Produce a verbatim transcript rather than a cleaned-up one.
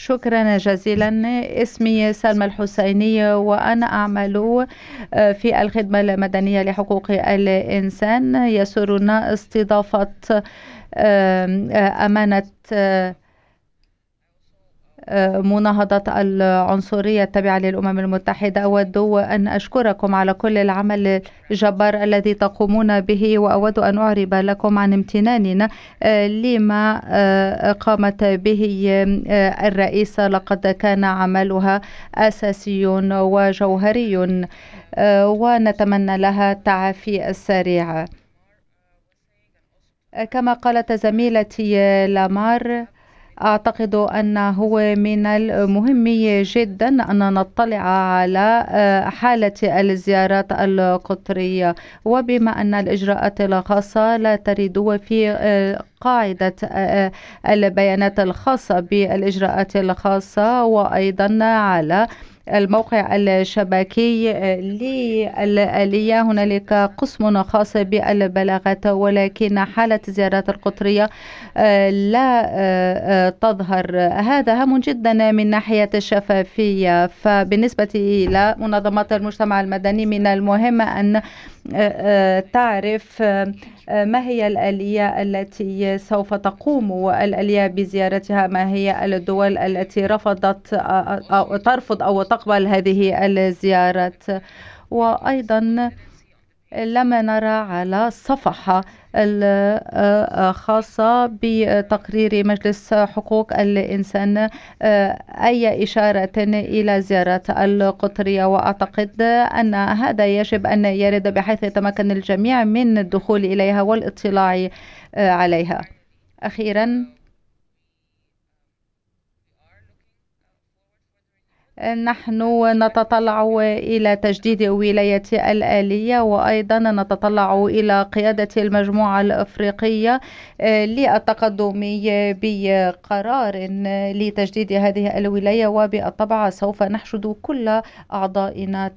شكرا جزيلا. اسمي سلمى الحسيني وأنا أعمل في الخدمة المدنية لحقوق الإنسان. يسرنا استضافة أمانة مناهضة العنصرية التابعة للأمم المتحدة. أود أن أشكركم على كل العمل الجبار الذي تقومون به، وأود أن أعرب لكم عن امتناننا لما قامت به الرئيسة. لقد كان عملها أساسي وجوهري، ونتمنى لها التعافي السريع. كما قالت زميلتي لامار، أعتقد أنه من المهم جدا أن نطلع على حالة الزيارات القطرية، وبما أن الإجراءات الخاصة لا ترد في قاعدة البيانات الخاصة بالإجراءات الخاصة، وأيضا على الموقع الشبكي للآلية هنالك قسم خاص بالبلاغات، ولكن حالة الزيارات القطرية لا تظهر. هذا هام جدا من ناحية الشفافية. فبالنسبة إلى منظمات المجتمع المدني من المهم أن تعرف ما هي الآلية التي سوف تقوم الآلية بزيارتها، ما هي الدول التي رفضت أو ترفض أو تقبل هذه الزيارات. وأيضا لم نرى على الصفحة الخاصة بتقرير مجلس حقوق الإنسان أي إشارة إلى زيارات القطرية، وأعتقد أن هذا يجب أن يرد بحيث يتمكن الجميع من الدخول إليها والاطلاع عليها. أخيرا، نحن نتطلع إلى تجديد ولاية الآلية، وأيضا نتطلع إلى قيادة المجموعة الأفريقية للتقدم بقرار لتجديد هذه الولاية، وبالطبع سوف نحشد كل أعضائنا